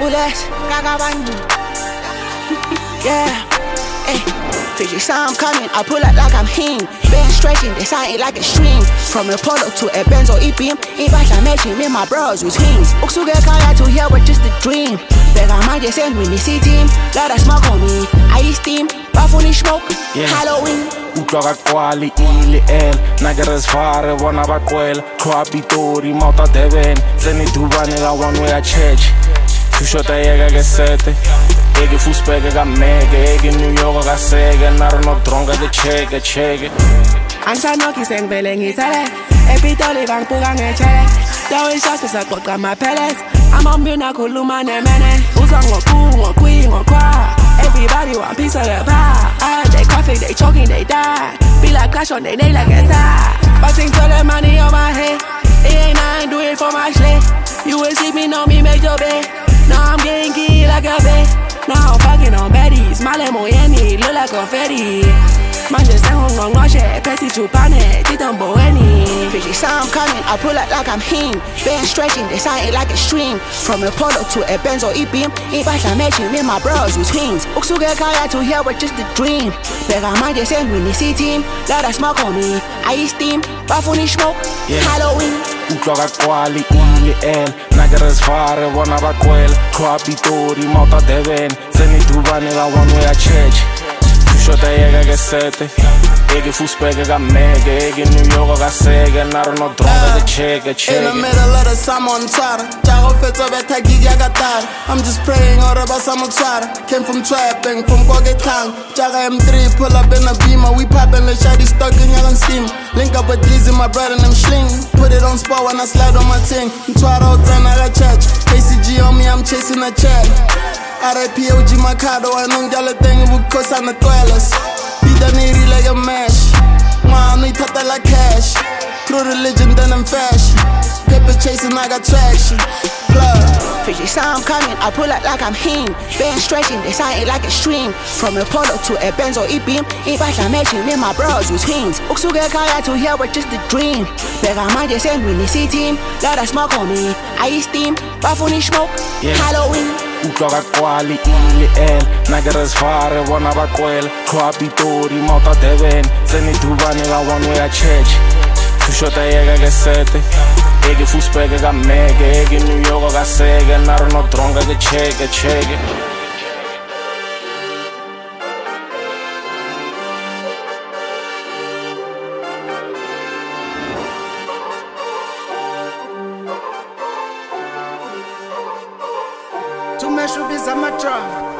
bullets, Gagabani. Yeah, hey, Fiji saw I'm coming, I pull up like I'm him. Been stretching, they sign it like a string. From a Polo to a Benzo E-beam, in back I'm matching me, my bros with twins. Uksuge kaya to here with just a dream. Beg I might just send when they see team. Let us smoke on me, I steam, Bafuni smoke, Halloween. Utlwa kwali ili el Nagres fare wana bakwela Kwa Pitori mauta Devon Zeni dubane ga one way a church Tushota yega ke sete Ege fuspeke ga mege Ege New York ga sege Naro no dronga de chege Ansa no kiseng vele ngitele Epitoli bang puga ngechele Dawi shasta sa koka ma pellets Amambina kuluma nemene Uza ngokui ngokwa Everybody want piece of the pie. They coughing, they choking, they die. Be like clash on they nail like a tie. Busting for the money on my head. It ain't nothing, do it for my shit. You will see me, know me, make your bed. Now I'm getting key like a bed. Now I'm fucking on baddies. Male moyeni, look like confetti. Man just say hong no shit. Petty chupane, titan boeni. Fishy saw I'm coming, I pull up like I'm him. Been stretching, they sign it like a string. From a Polo to a Benzo E-beam, in back I'm matching me, my bros with twins. Uksuge kaya to here with just a dream. Beg I might just send when they see team. Let us smoke on me, I steam, Bafuni smoke, Halloween. Utlwa kwali ili el Nagres fare wana bakwela Kwa Pitori mauta Devon Zeni dubane ga one way a church Tushota yega ke sete Ege fuspeke ga mege Ege New York ga sege Naro no dronga de chege In the middle of the summer on Tara Jago fetso beta gigi agatara I'm just praying or about some Tara Came from trapping, from Kogetang Jaga M3, pull up in a beamer We poppin' the shady stuck in your steam Link up with Dizzy, my brother and them sling Put it on spot when I slide on my ting Try out time I got church ACG on me, I'm chasing a check R.I.P. OG Macado, I know y'all a thing because I'm the dwellers Beat that nitty like a mash Man, we put that like cash Through religion, then I'm fashion Paper chasing, I got traction Plug Fishy saw I'm coming, I pull up like I'm him. Been stretching, they sign it like a string. From a Polo to a Benzo E-beam, in back I'm matching me, my bros with twins. Uksuge kaya to here with just a dream. Beg I might just send when they see team. Let us smoke on me, I steam, Bafuni smoke, Halloween. Utlwa kwali ili el Nagres fare wana bakwela Kwa Pitori mauta Devon Zeni dubane ga one way a church Tushota yega ke sete Ege fuspeke ga mege Ege New York ga sege Naro no dronga de chege To mesh up is a matter.